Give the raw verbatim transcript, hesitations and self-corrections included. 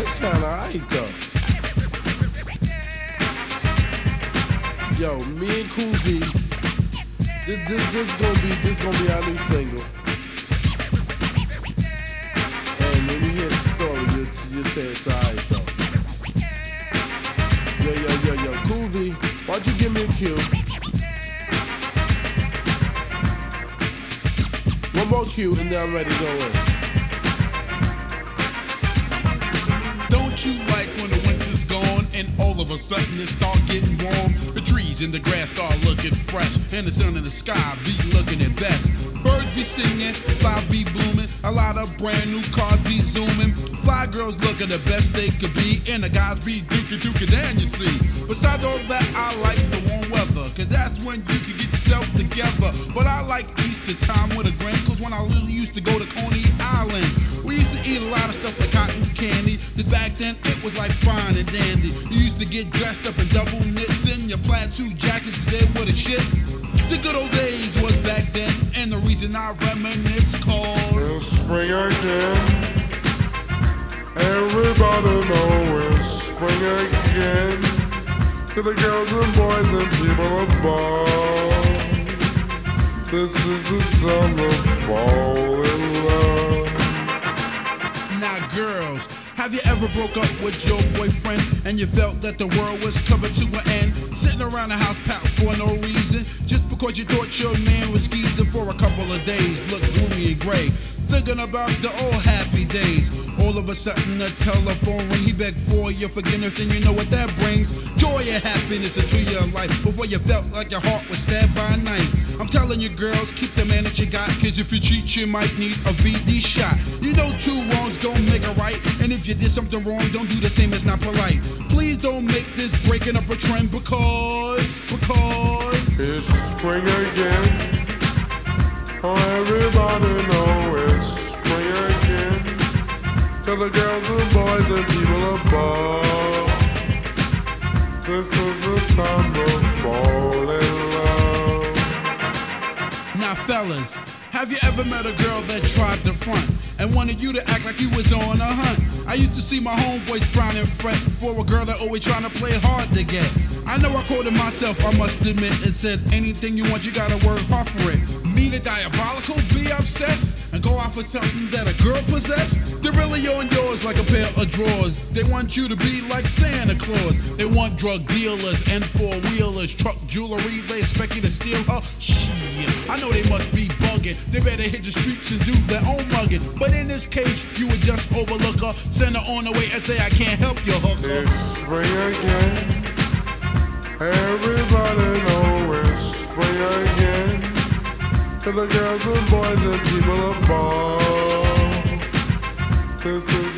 sound alright though. Yo, me and Cool V, this, this, this gonna be this gonna be our new single. And when you hear the story, you you say it's alright though. Yo, yo, yo, yo, Cool V, why don't you give me a cue? One more cue and then I'm ready to go in. Don't you like when the winter's gone and all of a sudden it start getting warm? The trees and the grass start looking fresh and the sun in the sky be looking at best. Birds be singing, flowers be blooming, a lot of brand new cars be zooming. Fly girls looking the best they could be, and the guys be dookie dookie down, you see. Besides all that, I like the warm weather, cause that's when you can get yourself together. But I like Easter time with a grain, cause when I really used to go to Coney Island, we used to eat a lot of stuff like cotton candy. Just back then, it was like fine and dandy. You used to get dressed up in double knits and your plaid suit jackets there with the shits. The good old days was back then, and the reason I reminisce cause it's spring again. Everybody know it's spring again. To the girls and boys and people above, this is the time to fall in love. Now girls, have you ever broke up with your boyfriend and you felt that the world was coming to an end? Sitting around the house packed for no reason, just because you thought your man was skeezing for a couple of days, look gloomy and gray, thinking about the old happy days. All of a sudden the telephone ring, he begged for your forgiveness, and you know what that brings? Joy and happiness into your life, before you felt like your heart was stabbed by a knife. I'm telling you girls, keep the man that you got, cause if you cheat you might need a V D shot. You know two wrongs don't make a right, and if you did something wrong, don't do the same, it's not polite. Please don't make this breaking up a trend, because, because it's spring again. Oh, everybody know it's spring again. To the girls and boys and people above, this is the time to fall in love. Now fellas, have you ever met a girl that tried to front and wanted you to act like you was on a hunt? I used to see my homeboys frown and fret for a girl that always trying to play hard to get. I know I quoted myself, I must admit, and said anything you want, you gotta work hard for it. Me the diabolical, be obsessed, and go out for something that a girl possess. They're really on yours like a pair of drawers. They want you to be like Santa Claus. They want drug dealers and four-wheelers, truck jewelry, they expect you to steal her. Shit, I know they must be bugging. They better hit the streets and do their own mugging. But in this case, you would just overlook her, send her on the way and say, I can't help you, hooker. It's spring again. Everybody know it's spring again. To the girls and boys and people above, this is